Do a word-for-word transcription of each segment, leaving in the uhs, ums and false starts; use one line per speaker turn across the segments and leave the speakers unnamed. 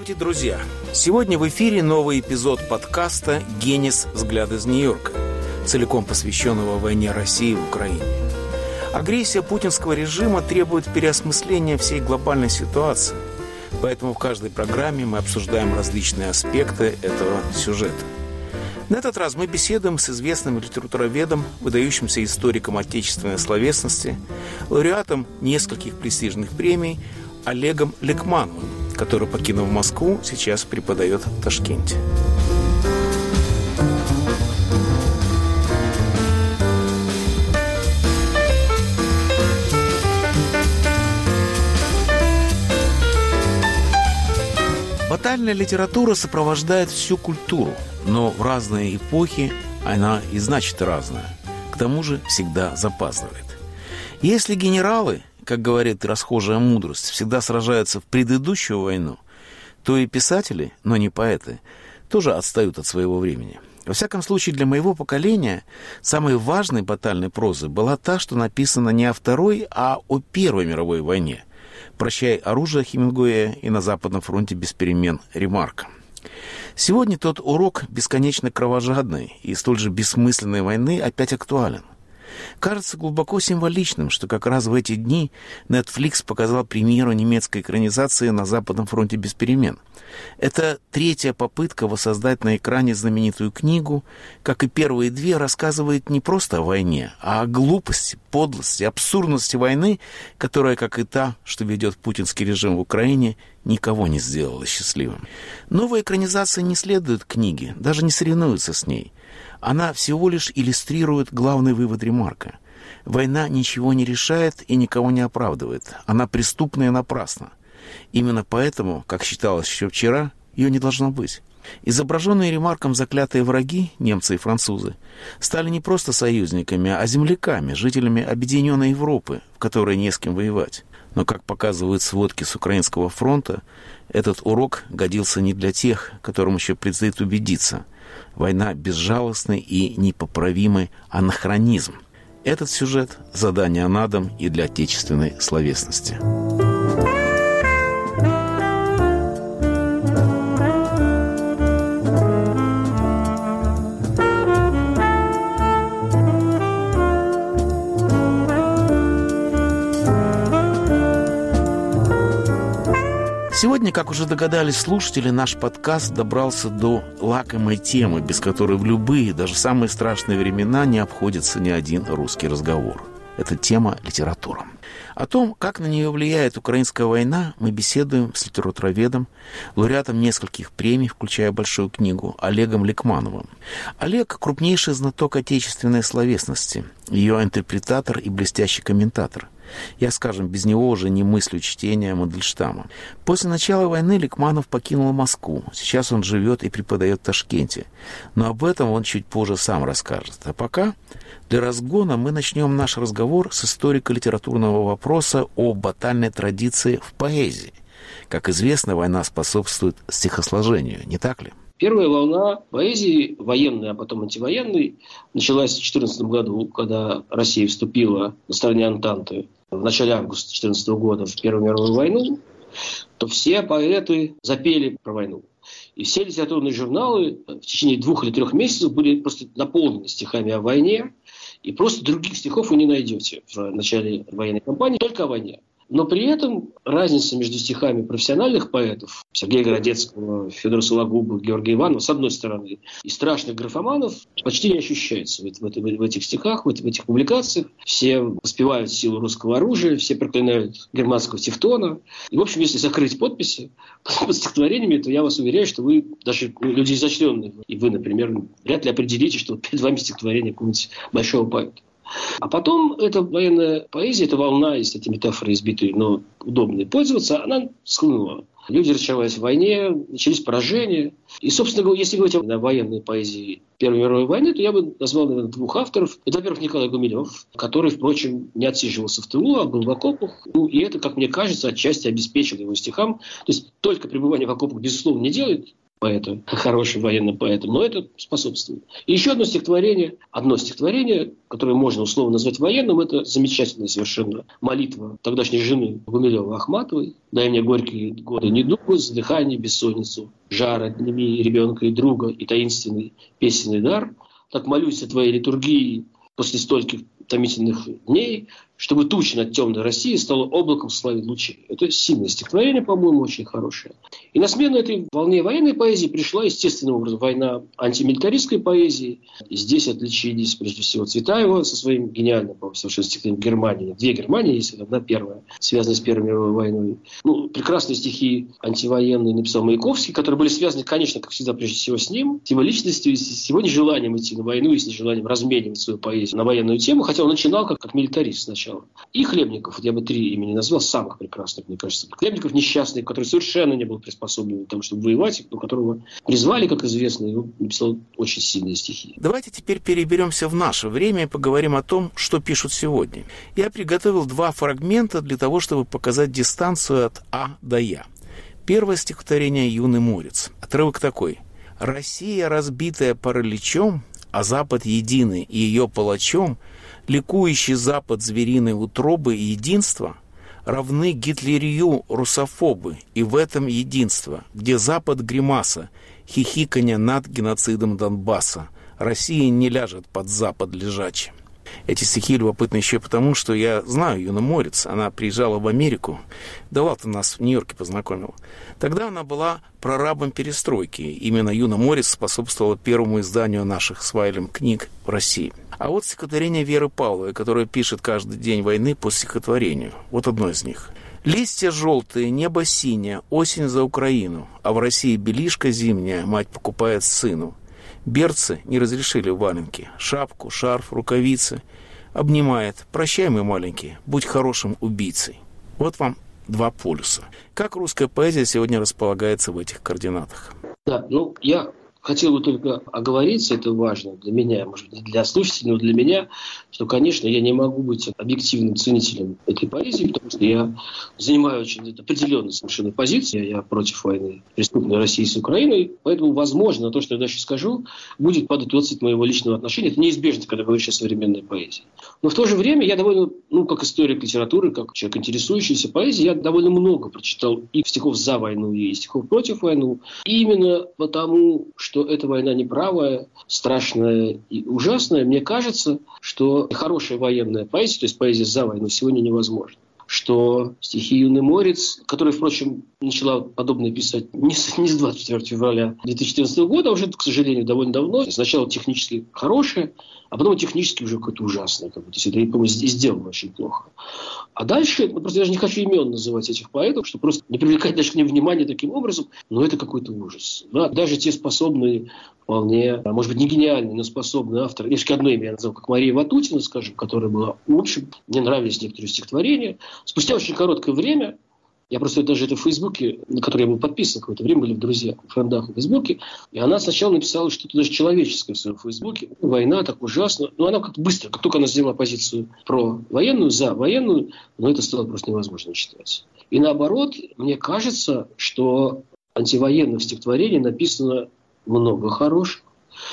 Здравствуйте, друзья! Сегодня в эфире новый эпизод подкаста «Генис. Взгляд из Нью-Йорка», целиком посвященного войне России в Украине. Агрессия путинского режима требует переосмысления всей глобальной ситуации, поэтому в каждой программе мы обсуждаем различные аспекты этого сюжета. На этот раз мы беседуем с известным литературоведом, выдающимся историком отечественной словесности, лауреатом нескольких престижных премий Олегом Ликмановым, который, покинув Москву, сейчас преподает в Ташкенте. Батальная литература сопровождает всю культуру, но в разные эпохи она и значит разная. К тому же всегда запаздывает. Если генералы, как говорит расхожая мудрость, всегда сражаются в предыдущую войну, то и писатели, но не поэты, тоже отстают от своего времени. Во всяком случае, для моего поколения самой важной батальной прозой была та, что написана не о Второй, а о Первой мировой войне. «Прощай оружие» Хемингуэя и «На Западном фронте без перемен» Ремарка. Сегодня тот урок бесконечно кровожадной и столь же бессмысленной войны опять актуален. Кажется глубоко символичным, что как раз в эти дни Netflix показал премьеру немецкой экранизации «На Западном фронте без перемен». Это третья попытка воссоздать на экране знаменитую книгу, как и первые две, рассказывает не просто о войне, а о глупости, подлости, абсурдности войны, которая, как и та, что ведет путинский режим в Украине, никого не сделала счастливым. Новая экранизация не следует книге, даже не соревнуется с ней. Она всего лишь иллюстрирует главный вывод Ремарка. Война ничего не решает и никого не оправдывает. Она преступна и напрасна. Именно поэтому, как считалось еще вчера, ее не должно быть. Изображенные Ремарком заклятые враги, немцы и французы, стали не просто союзниками, а земляками, жителями объединенной Европы, в которой не с кем воевать. Но, как показывают сводки с Украинского фронта, этот урок годился не для тех, которым еще предстоит убедиться. Война — безжалостный и непоправимый анахронизм. Этот сюжет — задание на дом и для отечественной словесности. Сегодня, как уже догадались слушатели, наш подкаст добрался до лакомой темы, без которой в любые, даже самые страшные времена не обходится ни один русский разговор. Это тема литература. О том, как на нее влияет украинская война, мы беседуем с литературоведом, лауреатом нескольких премий, включая большую книгу, Олегом Ликмановым. Олег – крупнейший знаток отечественной словесности, ее интерпретатор и блестящий комментатор. Я, скажем, без него уже не мыслю чтения Мандельштама. После начала войны Ликманов покинул Москву. Сейчас он живет и преподает в Ташкенте. Но об этом он чуть позже сам расскажет. А пока для разгона мы начнем наш разговор с историко-литературного вопроса о батальной традиции в поэзии. Как известно, война способствует стихосложению, не так ли?
Первая волна поэзии, военной, а потом антивоенной, началась в две тысячи четырнадцатом году, когда Россия вступила на стороне Антанты в начале августа две тысячи четырнадцатого года в Первую мировую войну, то все поэты запели про войну. И все литературные журналы в течение двух или трех месяцев были просто наполнены стихами о войне, и просто других стихов вы не найдете в начале военной кампании, только о войне. Но при этом разница между стихами профессиональных поэтов, Сергея Городецкого, Федора Сологуба, Георгия Иванова, с одной стороны, и страшных графоманов почти не ощущается в, в, в этих стихах, в, в этих публикациях. Все воспевают силу русского оружия, все проклинают германского Тевтона. И, в общем, если закрыть подписи под стихотворениями, то я вас уверяю, что вы, даже люди изощренные, и вы, например, вряд ли определите, что перед вами стихотворение какого-нибудь большого поэта. А потом эта военная поэзия, эта волна, если эти метафоры избитые, но удобные пользоваться, она схлынула. Люди разочаровались в войне, начались поражения. И, собственно говоря, если говорить о военной поэзии Первой мировой войны, то я бы назвал, наверное, двух авторов. Это, во-первых, Николай Гумилев, который, впрочем, не отсиживался в тылу, а был в окопах. Ну, и это, как мне кажется, отчасти обеспечило его стихам. То есть только пребывание в окопах, безусловно, не делает поэта, хорошим военным поэтом, но это способствует. И еще одно стихотворение, одно стихотворение, которое можно условно назвать военным, это замечательная совершенно молитва тогдашней жены Гумилевой-Ахматовой. «Дай мне горькие годы недугу, задыхание, бессонницу, жар отними ребенка и друга и таинственный песенный дар. Так молюсь о твоей литургии после стольких томительных дней, чтобы туча над темной Россией стала облаком славы лучей». Это сильное стихотворение, по-моему, очень хорошее. И на смену этой волне военной поэзии пришла естественным образом война антимилитаристской поэзии. И здесь отличились, прежде всего, Цветаева со своим гениальным, по-моему, совершенно стихотворением «Германия». Две Германии есть, одна первая, связанная с Первой мировой войной. Ну, прекрасные стихи антивоенные написал Маяковский, которые были связаны, конечно, как всегда, прежде всего с ним, с его личностью, с его нежеланием идти на войну и с нежеланием разменивать свою поэзию на военную тему, хотя он начинал как, как милитарист сначала. И Хлебников, я бы три имени назвал, самых прекрасных, мне кажется. Хлебников несчастный, который совершенно не был приспособлен к тому, чтобы воевать, но которого призвали, как известно, и он написал очень сильные стихи.
Давайте теперь переберемся в наше время и поговорим о том, что пишут сегодня. Я приготовил два фрагмента для того, чтобы показать дистанцию от А до Я. Первое стихотворение «Юный морец». Отрывок такой. «Россия, разбитая параличом, а Запад единый и ее палачом, ликующий Запад звериной утробы и единства, равны гитлерию русофобы, и в этом единство, где Запад гримаса, хихиканье над геноцидом Донбасса, Россия не ляжет под Запад лежачий». Эти стихи любопытны еще потому, что я знаю Юну Морец. Она приезжала в Америку. Давал-то нас в Нью-Йорке познакомил. Тогда она была прорабом перестройки. Именно Юна Морец способствовала первому изданию наших с Вайлем книг в России. А вот стихотворение Веры Павловой, которое пишет каждый день войны по стихотворению. Вот одно из них. «Листья желтые, небо синее, осень за Украину, а в России белишка зимняя мать покупает сыну. Берцы не разрешили валенки, шапку, шарф, рукавицы. Обнимает. Прощай, мой маленький, будь хорошим убийцей». Вот вам два полюса. Как русская поэзия сегодня располагается в этих координатах?
Да, ну, я хотел бы только оговориться, это важно для меня, может быть, для слушателей, но для меня, что, конечно, я не могу быть объективным ценителем этой поэзии, потому что я занимаю очень определенную совершенно позицию. Я против войны преступной России с Украиной, поэтому, возможно, то, что я дальше скажу, будет падать отцвет моего личного отношения. Это неизбежно, когда говоришь о современной поэзии. Но в то же время я довольно, ну, как историк литературы, как человек, интересующийся поэзией, я довольно много прочитал и стихов за войну, и стихов против войны. И именно потому, что что эта война неправая, страшная и ужасная, мне кажется, что хорошая военная поэзия, то есть поэзия за войну, сегодня невозможна. Что стихи «Юный морец», которая, впрочем, начала подобное писать не с, не с двадцать четвёртого февраля две тысячи четырнадцатого года, а уже, к сожалению, довольно давно. Сначала технически хорошая, а потом технически уже какое-то ужасное. Как бы. То есть это, по-моему, сделано очень плохо. А дальше, ну, просто я даже не хочу имен называть этих поэтов, чтобы просто не привлекать даже к ним внимания таким образом, но это какой-то ужас. Да? Даже те способные, вполне, может быть, не гениальные, но способные авторы, я одно имя я назвал, как Мария Ватутина, скажем, которая была, в общем, мне нравились некоторые стихотворения. Спустя очень короткое время, я просто даже это в Фейсбуке, на который я был подписан какое-то время, были в друзьях, в френдах в Фейсбуке, и она сначала написала что-то даже человеческое в своем Фейсбуке. Война так ужасно. Но она как быстро, как только она сделала позицию про военную, за военную, но это стало просто невозможно читать. И наоборот, мне кажется, что антивоенных стихотворений написано много хороших.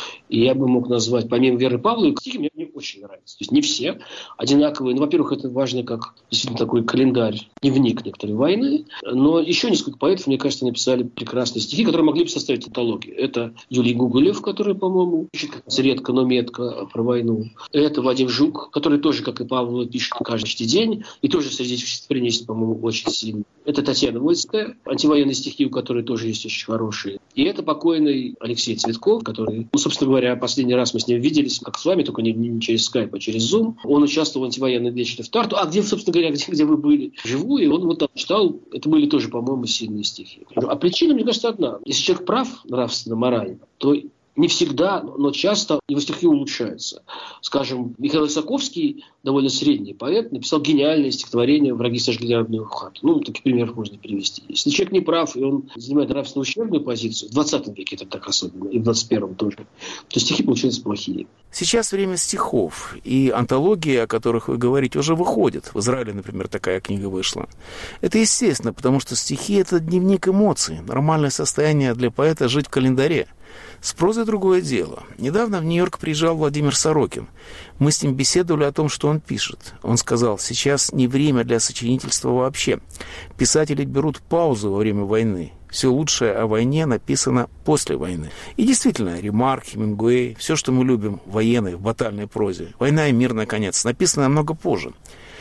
И я бы мог назвать, помимо Веры Павловой, стихи мне, мне очень нравятся. То есть не все одинаковые. Ну, во-первых, это важно как действительно такой календарь, дневник некоторой войны. Но еще несколько поэтов, мне кажется, написали прекрасные стихи, которые могли бы составить антологию. Это Юлий Гоголев, который, по-моему, пишет редко, но метко про войну. Это Вадим Жук, который тоже, как и Павлова, пишет каждый день. И тоже среди стихотворений есть, по-моему, очень сильный. Это Татьяна Вольская, антивоенные стихи, у которой тоже есть очень хорошие. И это покойный Алексей Цветков, который, ну, собственно говоря, последний раз мы с ним виделись, как с вами, только не, не через скайп, а через Zoom. Он участвовал в антивоенной вечере в Тарту. А где, собственно говоря, где, где вы были? Живую. И он вот там читал. Это были тоже, по-моему, сильные стихи. А причина, мне кажется, одна. Если человек прав нравственно, морально, то не всегда, но часто его стихи улучшаются. Скажем, Михаил Исаковский, довольно средний поэт, написал гениальное стихотворение «Враги сожгли родную хату». Ну, таких примеров можно привести. Если человек не прав, и он занимает нравственно ущербную позицию, в двадцатом веке это так особенно, и в двадцать первом тоже, то стихи получаются плохие.
Сейчас время стихов, и антологии, о которых вы говорите, уже выходят. В Израиле, например, такая книга вышла. Это естественно, потому что стихи – это дневник эмоций, нормальное состояние для поэта жить в календаре. С прозой другое дело. Недавно в Нью-Йорк приезжал Владимир Сорокин. Мы с ним беседовали о том, что он пишет. Он сказал, сейчас не время для сочинительства вообще. Писатели берут паузу во время войны. Все лучшее о войне написано после войны. И действительно, Ремарк, Хемингуэй, все, что мы любим в военной, в батальной прозе, «Война и мир, наконец», написано намного позже.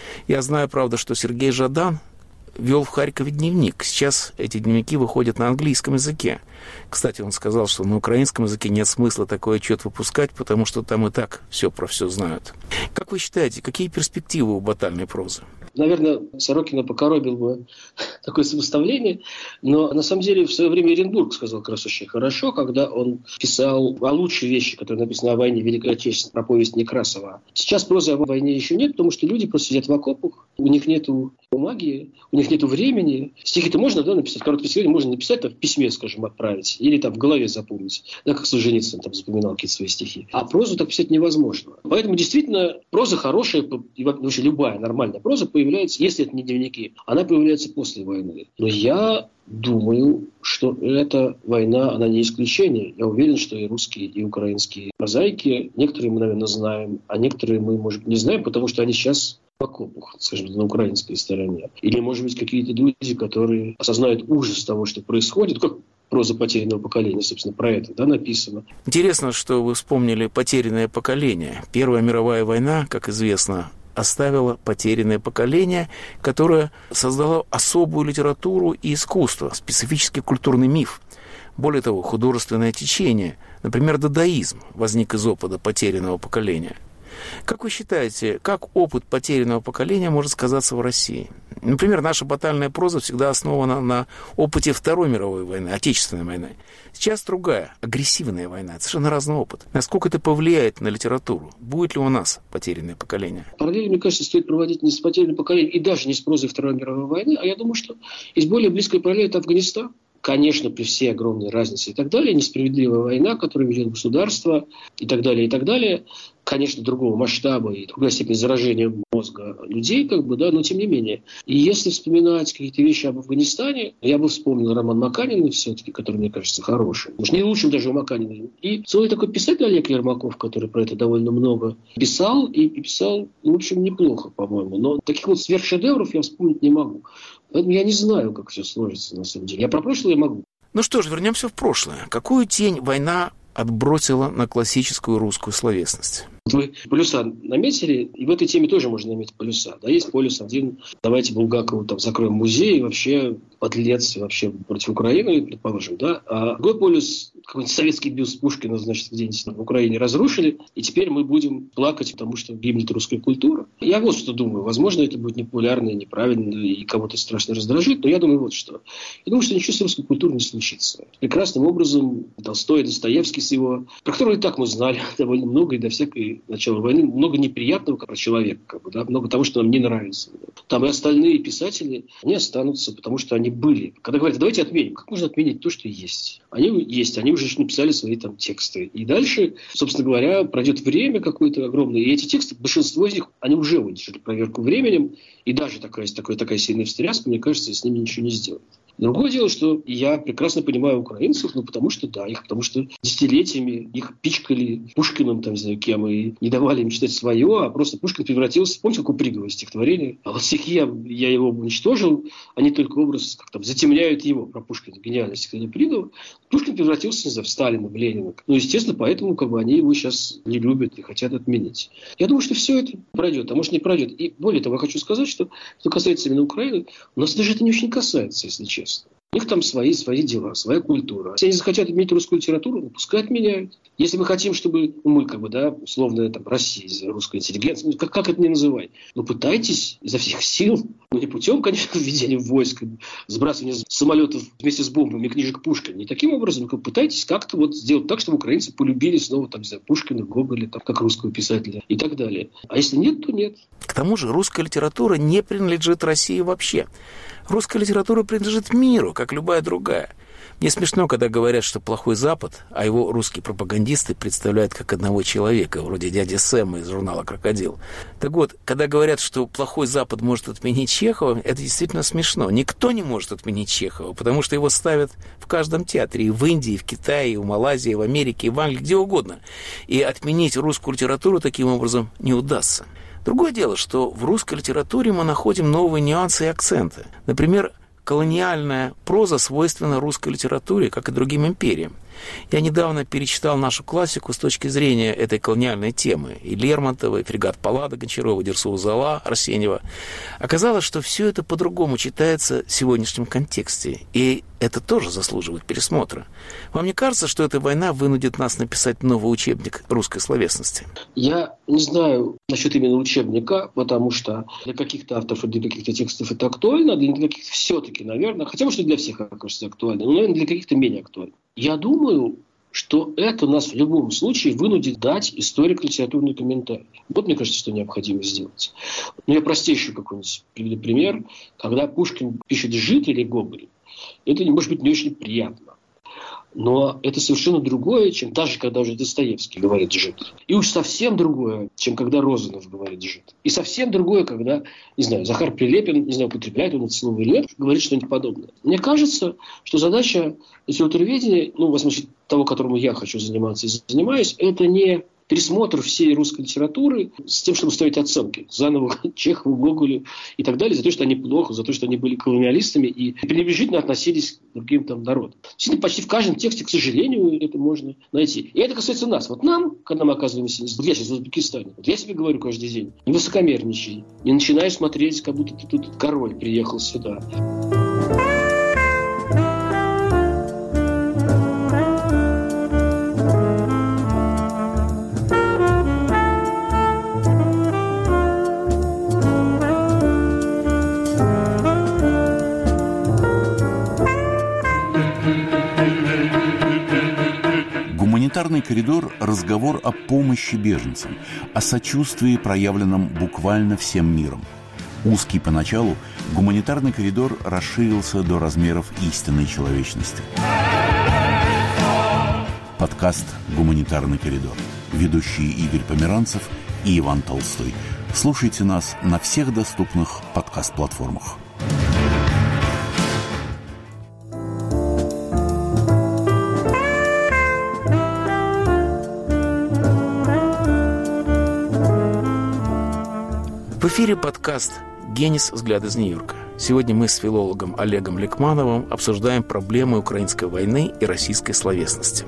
Я знаю, правда, что Сергей Жадан вел в Харькове дневник. Сейчас эти дневники выходят на английском языке. Кстати, он сказал, что на украинском языке нет смысла такой отчет выпускать, потому что там и так все про все знают. Как вы считаете, какие перспективы у батальной прозы?
Наверное, Сорокина покоробил бы такое сопоставление, но на самом деле в свое время Эренбург сказал как раз очень хорошо, когда он писал о лучшей вещи, которая написана о войне, Великой Отечественной, про повесть Некрасова. Сейчас прозы о войне еще нет, потому что люди просто сидят в окопах, у них нету бумаги, у них нету времени. Стихи-то можно, да, написать, короткие стихи можно написать, там, в письме, скажем, отправить, или там в голове запомнить, да, как Солженицын там запоминал какие-то свои стихи. А прозу так писать невозможно. Поэтому действительно проза хорошая, и вообще любая нормальная проза появляется, если это не дневники, она появляется после войны. Но я думаю, что эта война, она не исключение. Я уверен, что и русские, и украинские прозаики, некоторые мы, наверное, знаем, а некоторые мы, может быть, не знаем, потому что они сейчас в окопах, скажем, на украинской стороне. Или, может быть, какие-то люди, которые осознают ужас того, что происходит, как проза потерянного поколения, собственно, про это, да, написано.
Интересно, что вы вспомнили «Потерянное поколение». Первая мировая война, как известно, оставила потерянное поколение, которое создало особую литературу и искусство, специфический культурный миф. Более того, художественное течение, например, дадаизм, возник из опыта потерянного поколения. Как вы считаете, как опыт потерянного поколения может сказаться в России? Например, наша батальная проза всегда основана на опыте Второй мировой войны, Отечественной войны. Сейчас другая, агрессивная война, совершенно разный опыт. Насколько это повлияет на литературу? Будет ли у нас потерянное поколение?
Параллели, мне кажется, стоит проводить не с потерянным поколением и даже не с прозой Второй мировой войны, а я думаю, что есть более близкая параллель – это Афганистан. Конечно, при всей огромной разнице и так далее, несправедливая война, которую ведет государство и так далее, и так далее, конечно, другого масштаба и другая степень заражения мозга людей, как бы, да, но тем не менее. И если вспоминать какие-то вещи об Афганистане, я бы вспомнил роман Маканина все-таки, который, мне кажется, хороший. Может, не лучшим даже у Маканина. И целый такой писатель Олег Ермаков, который про это довольно много писал, и писал, в общем, неплохо, по-моему. Но таких вот сверхшедевров я вспомнить не могу. Поэтому я не знаю, как все сложится на самом деле. Я про прошлое могу.
Ну что ж, вернемся в прошлое. Какую тень война отбросила на классическую русскую словесность?
Вы полюса наметили, и в этой теме тоже можно наметить полюса. Да, есть полюс один, давайте Булгакову там закроем музей, вообще подлец, вообще против Украины, предположим, да. А другой полюс, какой-нибудь советский бюст Пушкина, значит, где-нибудь в Украине разрушили, и теперь мы будем плакать, потому что гибнет русская культура. Я вот что думаю, возможно, это будет непопулярно, неправильно, и кого-то страшно раздражит, но я думаю вот что. Я думаю, что ничего с русской культурой не случится. Прекрасным образом Толстой, Достоевский с его, про которого и так мы знали довольно много, и до всякой начала войны, много неприятного про человека, как бы, да, много того, что нам не нравится. Там и остальные писатели, они останутся, потому что они были. Когда говорят, давайте отменим, как можно отменить то, что есть? Они есть, они уже написали свои там тексты. И дальше, собственно говоря, пройдет время какое-то огромное, и эти тексты, большинство из них, они уже выдержали проверку временем, и даже такая, такая, такая сильная встряска, мне кажется, с ними ничего не сделает. Другое дело, что я прекрасно понимаю украинцев, ну, потому что, да, их, потому что десятилетиями их пичкали Пушкиным, там, не знаю, кем, и не давали им читать свое, а просто Пушкин превратился, помните, как у Пригова стихотворение? А вот стихи я, я его уничтожил, они только образ, как там, затемняют его, про Пушкина, гениальное стихотворение Пригова. Пушкин превратился, не знаю, в Сталина, в Ленина. Ну, естественно, поэтому, как бы, они его сейчас не любят и хотят отменить. Я думаю, что все это пройдет, а может, не пройдет. И более того, я хочу сказать, что, что касается именно Украины, у нас даже это не очень касается, если честно. У них там свои, свои дела, своя культура. Если они захотят отменить русскую литературу, ну, пускай отменяют. Если мы хотим, чтобы ну, мы, как бы, да, условно, там, Россия, русская интеллигенция, как, как это ни называй, ну, пытайтесь изо всех сил, ну, не путем, конечно, введения войск, сбрасывания самолетов вместе с бомбами книжек Пушкина, не таким образом, но пытайтесь как-то вот сделать так, чтобы украинцы полюбили снова, там, не знаю, Пушкина, Гоголя, там, как русского писателя и так далее. А если нет, то нет.
К тому же русская литература не принадлежит России вообще. Русская литература принадлежит миру, как любая другая. Мне смешно, когда говорят, что плохой Запад, а его русские пропагандисты представляют как одного человека, вроде дяди Сэма из журнала «Крокодил». Так вот, когда говорят, что плохой Запад может отменить Чехова, это действительно смешно. Никто не может отменить Чехова, потому что его ставят в каждом театре, и в Индии, и в Китае, и в Малайзии, и в Америке, и в Англии, где угодно. И отменить русскую литературу таким образом не удастся. Другое дело, что в русской литературе мы находим новые нюансы и акценты. Например, колониальная проза свойственна русской литературе, как и другим империям. Я недавно перечитал нашу классику с точки зрения этой колониальной темы. И Лермонтова, и фрегат Паллада, Гончарова, Дерсу-Зола, Арсеньева. Оказалось, что все это по-другому читается в сегодняшнем контексте. И это тоже заслуживает пересмотра. Вам не кажется, что эта война вынудит нас написать новый учебник русской словесности?
Я не знаю насчет именно учебника, потому что для каких-то авторов, для каких-то текстов это актуально, для каких-то все-таки, наверное, хотя бы что для всех, кажется, актуально, но, наверное, для каких-то менее актуально. Я думаю, что это нас в любом случае вынудит дать историко-литературный комментарий. Вот, мне кажется, что необходимо сделать. Ну, я простейший какой-нибудь приведу пример. Когда Пушкин пишет «Жид» или «Гоголь», это, может быть, не очень приятно. Но это совершенно другое, чем даже когда уже Достоевский говорит «жид». И уж совсем другое, чем когда Розанов говорит «жид». И совсем другое, когда, не знаю, Захар Прилепин, не знаю, употребляет он это слово или нет, говорит что-нибудь подобное. Мне кажется, что задача литературоведения, ну, в смысле того, которому я хочу заниматься и занимаюсь, это не пересмотр всей русской литературы с тем, чтобы ставить оценки заново Чехову, Гоголю и так далее, за то, что они плохо, за то, что они были колониалистами и пренебрежительно относились к другим там народам. Действительно, почти в каждом тексте, к сожалению, это можно найти. И это касается нас. Вот нам, когда мы оказываемся, я сейчас в Узбекистане, вот я себе говорю каждый день, не высокомерничай, не начинай смотреть, как будто ты тут король приехал сюда.
Гуманитарный коридор – разговор о помощи беженцам, о сочувствии, проявленном буквально всем миром. Узкий поначалу, гуманитарный коридор расширился до размеров истинной человечности. Подкаст «Гуманитарный коридор». Ведущие Игорь Померанцев и Иван Толстой. Слушайте нас на всех доступных подкаст-платформах.
В эфире подкаст «Генис. Взгляд из Нью-Йорка». Сегодня мы с филологом Олегом Ликмановым обсуждаем проблемы украинской войны и российской словесности.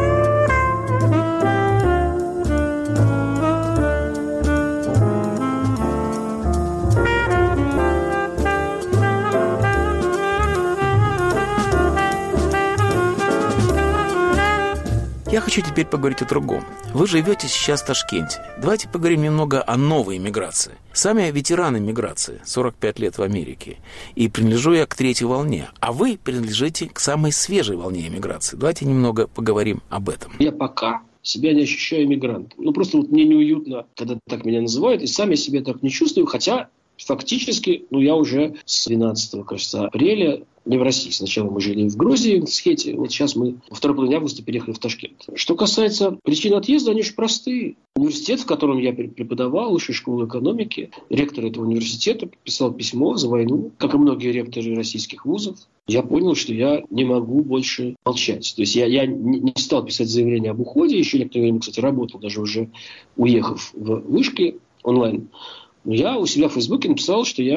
Я хочу теперь поговорить о другом. Вы живете сейчас в Ташкенте. Давайте поговорим немного о новой эмиграции. Сами я ветеран эмиграции, сорок пять лет в Америке. И принадлежу я к третьей волне. А вы принадлежите к самой свежей волне эмиграции. Давайте немного поговорим об этом.
Я пока себя не ощущаю эмигрантом. Ну, просто вот мне неуютно, когда так меня называют. И сам я себя так не чувствую. Хотя фактически, ну, я уже с двенадцатого, кажется, апреля не в России. Сначала мы жили в Грузии, в Схете. Вот сейчас мы во второй половине августа переехали в Ташкент. Что касается причин отъезда, они очень простые. Университет, в котором я преподавал, высшая школа экономики, ректор этого университета писал письмо за войну, как и многие ректоры российских вузов. Я понял, что я не могу больше молчать. То есть я, я не стал писать заявление об уходе. Еще некоторое время, кстати, работал, даже уже уехав в вышки онлайн. Но я у себя в Фейсбуке написал, что я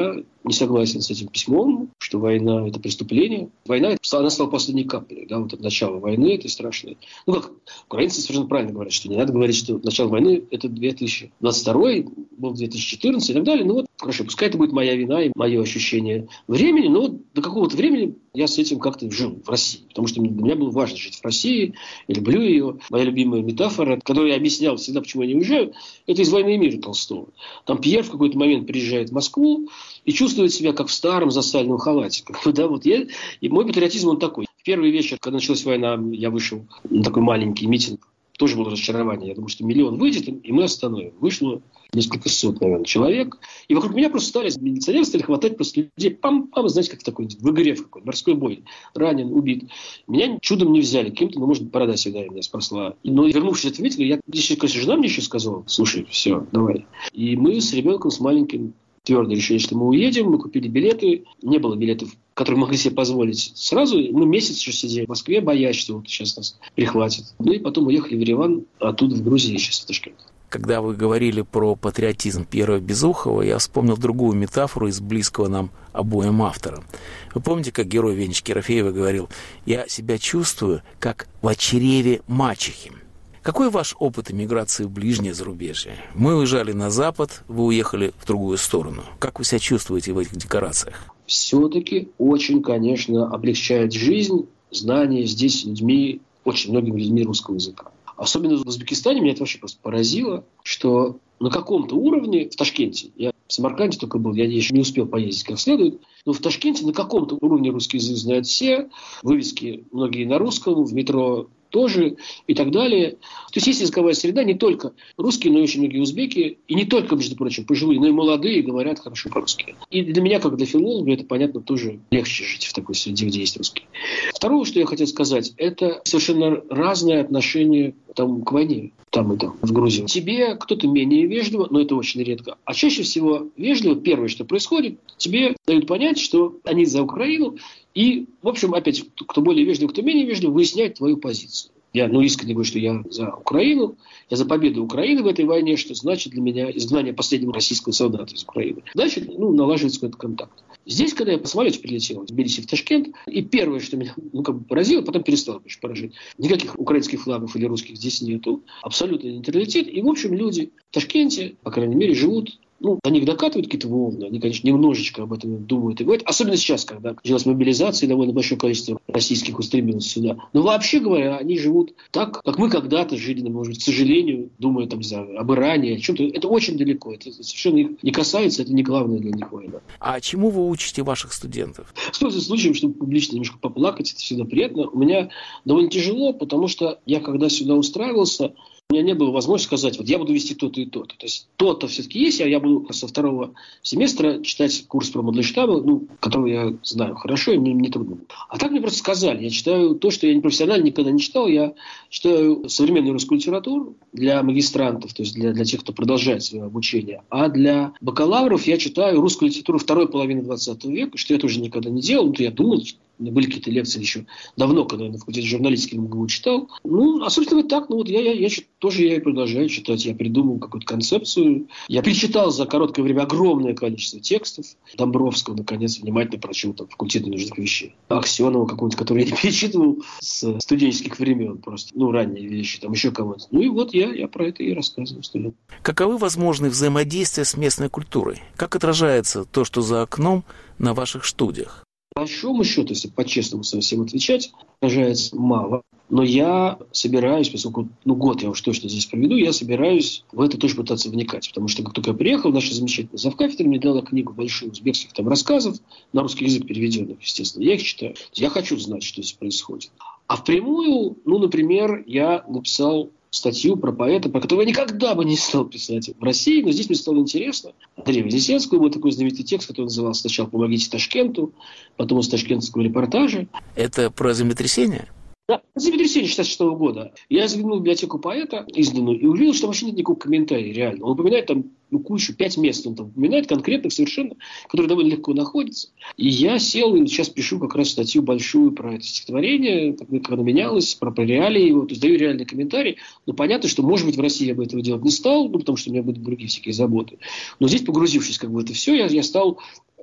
не согласен с этим письмом, что война – это преступление. Война, она стала последней каплей. Да, вот это начало войны – это страшное. Ну, как украинцы совершенно правильно говорят, что не надо говорить, что начало войны – это две тысячи двадцать второй, был две тысячи четырнадцатый и так далее. Ну вот, хорошо, пускай это будет моя вина и мое ощущение времени, но вот до какого-то времени я с этим как-то жил в России. Потому что для меня было важно жить в России. Я люблю ее. Моя любимая метафора, которую я объяснял всегда, почему я не уезжаю, это из «Войны и мира» Толстого. Там Пьер в какой-то момент приезжает в Москву и чувствует себя как в старом засальном халате. Как бы, да, вот я, и мой патриотизм он такой. В первый вечер, когда началась война, я вышел на такой маленький митинг. Тоже было разочарование. Я думал, что миллион выйдет, и мы остановим. Вышло несколько сот, наверное, человек. И вокруг меня просто стали, милиционеры стали хватать просто людей. Пам-пам, знаете, как такой, в игре в какой-то, морской бой. Ранен, убит. Меня чудом не взяли. Каким-то, ну, может, борода всегда меня спасла. Но вернувшись от митинга, я, если, конечно, жена мне еще сказала, слушай, все, давай. И мы с ребенком, с маленьким, твердо решили, что мы уедем, мы купили билеты. Не было билетов, которые могли себе позволить сразу. Мы месяц еще сидели в Москве, боясь, что вот сейчас нас прихватят. Ну и потом уехали в Ереван, а оттуда в Грузию, сейчас в Ташкент.
Когда вы говорили про патриотизм Пьера Безухова, я вспомнил другую метафору из близкого нам обоим автора. Вы помните, как герой Венечки Ерофеева говорил: «Я себя чувствую, как в чреве мачехи». Какой ваш опыт эмиграции в ближнее зарубежье? Мы уезжали на Запад, вы уехали в другую сторону. Как вы себя чувствуете в этих декорациях?
Все-таки очень, конечно, облегчает жизнь знание здесь людьми, очень многими людьми русского языка. Особенно в Узбекистане меня это вообще просто поразило, что на каком-то уровне в Ташкенте, я в Самарканде только был, я еще не успел поездить как следует, но в Ташкенте на каком-то уровне русский язык знают все, вывески многие на русском, в метро тоже и так далее. То есть есть языковая среда, не только русские, но и очень многие узбеки, и не только, между прочим, пожилые, но и молодые говорят хорошо по-русски. И для меня, как для филолога, это, понятно, тоже легче жить в такой среде, где есть русские. Второе, что я хотел сказать, это совершенно разное отношение там, к войне, там и там, в Грузии. Тебе кто-то менее вежливо, но это очень редко, а чаще всего вежливо, первое, что происходит, тебе дают понять, что они за Украину, и, в общем, опять, кто более вежливый, кто менее вежливый, выясняет твою позицию. Я, ну, искренне говорю, что я за Украину, я за победу Украины в этой войне, что значит для меня изгнание последнего российского солдата из Украины. Дальше, ну, налаживается какой-то контакт. Здесь, когда я по самолете прилетел в Тбилиси, в Ташкент, и первое, что меня, ну, как бы поразило, потом перестало больше поражать. Никаких украинских флагов или русских здесь нету. Абсолютно нейтралитет. И, в общем, люди в Ташкенте, по крайней мере, живут. Ну, до них докатывают какие-то волны, они, конечно, немножечко об этом думают и говорят. Особенно сейчас, когда началась мобилизация, и довольно большое количество российских устремилось сюда. Но вообще говоря, они живут так, как мы когда-то жили, может, к сожалению, думая там, не знаю, об Иране, о чем-то. Это очень далеко, это совершенно их не касается, это не главное для них война.
А чему вы учите ваших студентов? Пользуясь
случаем, чтобы публично немножко поплакать, это всегда приятно. У меня довольно тяжело, потому что я, когда сюда устраивался, у меня не было возможности сказать, вот я буду вести то-то и то-то. То есть то-то все-таки есть, а я буду со второго семестра читать курс про Мандельштама, ну, который я знаю хорошо, и мне не трудно. А так мне просто сказали. Я читаю то, что я не профессионально никогда не читал. Я читаю современную русскую литературу для магистрантов, то есть для, для тех, кто продолжает свое обучение. А для бакалавров я читаю русскую литературу второй половины двадцатого века, что я тоже никогда не делал. Ну, то я думал, у меня были какие-то лекции еще давно, когда я на факультете журналистики МГУ читал. Ну, а, собственно, так, ну, вот я, я, я тоже я и продолжаю читать. Я придумал какую-то концепцию. Я перечитал за короткое время огромное количество текстов. Домбровского, наконец, внимательно прочел там факультет нужных вещей. Аксенова какого-нибудь, который я не перечитывал с студенческих времен просто. Ну, ранние вещи, там еще кого-то. Ну, и вот я, я про это и рассказываю студентам.
Каковы возможные взаимодействия с местной культурой? Как отражается то, что за окном, на ваших студиях?
По большому счету, если по-честному совсем отвечать, отражается мало. Но я собираюсь, поскольку ну, год я уж точно здесь проведу, я собираюсь в это тоже пытаться вникать. Потому что как только я приехал, наша замечательная завкафедра мне дала книгу большую узбекских там рассказов, на русский язык переведенных, естественно. Я их читаю. Я хочу знать, что здесь происходит. А впрямую, ну, например, я написал статью про поэта, про которого я никогда бы не стал писать в России, но здесь мне стало интересно. Андрея Вознесенского был такой знаменитый текст, который назывался сначала «Помогите Ташкенту», потом из ташкентского репортажа.
Это про землетрясение?
Да, землетрясение шестьдесят шестого года. Я заглянул в библиотеку поэта, изданную, и увидел, что вообще нет никакого комментария реально. Он упоминает там ну, кучу, пять мест он там упоминает, конкретных совершенно, которые довольно легко находятся. И я сел и сейчас пишу как раз статью большую про это стихотворение, как оно менялось, про, про реалии его, то есть даю реальные комментарии. Но понятно, что, может быть, в России я бы этого делать не стал, ну, потому что у меня будут другие всякие заботы. Но здесь, погрузившись как бы в это все, я, я стал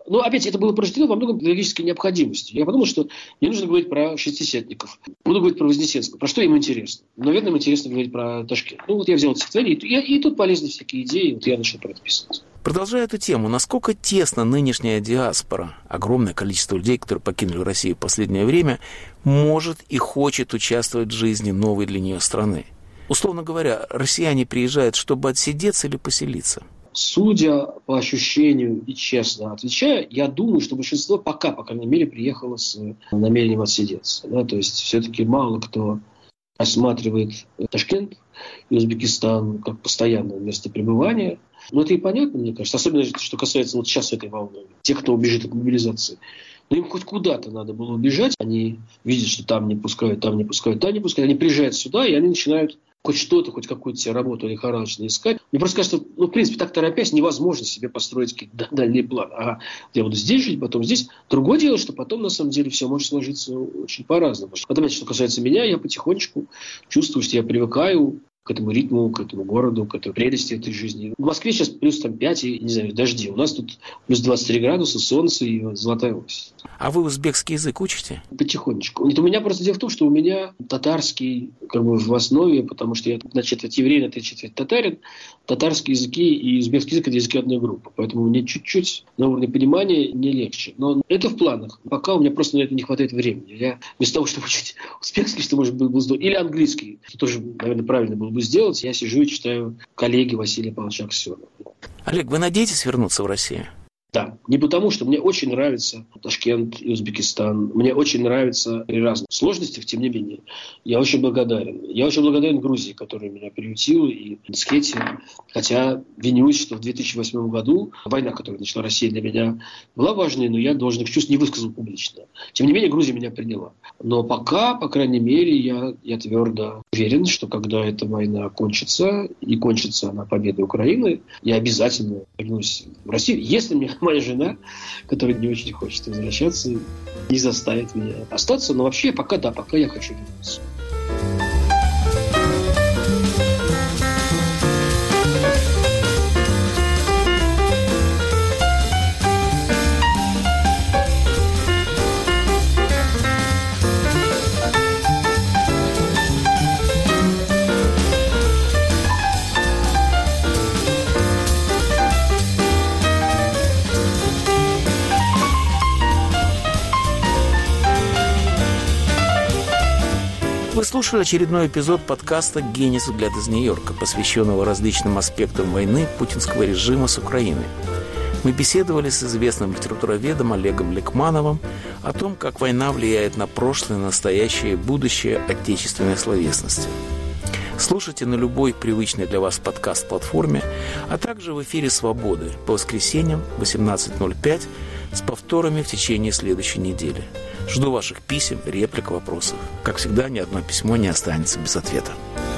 Но опять это было порождено во многом логической необходимостью. Я подумал, что не нужно говорить про шестидесятников. Буду говорить про Вознесенского. Про что им интересно? Наверное, им интересно говорить про Ташкент. Ну вот я взял стихотворение, и, и тут полезны всякие идеи, вот я начал про это писать.
Продолжая эту тему, насколько тесно нынешняя диаспора, огромное количество людей, которые покинули Россию в последнее время, может и хочет участвовать в жизни новой для нее страны? Условно говоря, россияне приезжают, чтобы отсидеться или поселиться?
Судя по ощущению и честно отвечая, я думаю, что большинство пока, по крайней мере, приехало с намерением отсидеться. Да? То есть все-таки мало кто рассматривает Ташкент и Узбекистан как постоянное место пребывания. Но это и понятно, мне кажется. Особенно, что касается вот сейчас этой волны. Тех, кто убежит от мобилизации. Но им хоть куда-то надо было убежать. Они видят, что там не пускают, там не пускают, там не пускают. Они приезжают сюда, и они начинают хоть что-то, хоть какую-то себе работу лихорадочно искать. Мне просто кажется, ну, в принципе, так торопясь, невозможно себе построить какие-то дальние планы. Ага, я буду здесь жить, потом здесь. Другое дело, что потом, на самом деле, все может сложиться очень по-разному. Потом, что касается меня, я потихонечку чувствую, что я привыкаю к этому ритму, к этому городу, к этой прелести этой жизни. В Москве сейчас плюс там пять и, не знаю, дожди. У нас тут плюс двадцать три градуса, солнце и золотая осень.
А вы узбекский язык учите?
Потихонечку. Нет, у меня просто дело в том, что у меня татарский как бы в основе, потому что я на четверть еврей, на три четверть татарин. Татарские языки и узбекский язык – это языки одной группы. Поэтому мне чуть-чуть на уровне понимания не легче. Но это в планах. Пока у меня просто на это не хватает времени. Я вместо того, чтобы учить узбекский, что может быть был сделать, или английский, что тоже, наверное, правильно было бы сделать, я сижу и читаю коллеги Василия Павловича Аксенова.
Олег, вы надеетесь вернуться в Россию?
Да, не потому, что мне очень нравится Ташкент и Узбекистан. Мне очень нравятся при разных сложностях, тем не менее. Я очень благодарен. Я очень благодарен Грузии, которая меня приютила, и Скете. Хотя винюсь, что в две тысячи восьмом году война, которую начала Россия, для меня была важной, но я должных чувств не высказал публично. Тем не менее, Грузия меня приняла. Но пока, по крайней мере, я, я твердо уверен, что когда эта война кончится, и кончится она победой Украины, я обязательно вернусь в Россию, если мне моя жена, которая не очень хочет возвращаться, не заставит меня остаться. Но вообще пока да, пока я хочу вернуться.
Вы слушали очередной эпизод подкаста «Генис. Взгляд из Нью-Йорка», посвященного различным аспектам войны путинского режима с Украиной. Мы беседовали с известным литературоведом Олегом Лекмановым о том, как война влияет на прошлое, настоящее и будущее отечественной словесности. Слушайте на любой привычной для вас подкаст-платформе, а также в эфире «Свободы» по воскресеньям в восемнадцать ноль пять с повторами в течение следующей недели. Жду ваших писем, реплик, вопросов. Как всегда, ни одно письмо не останется без ответа.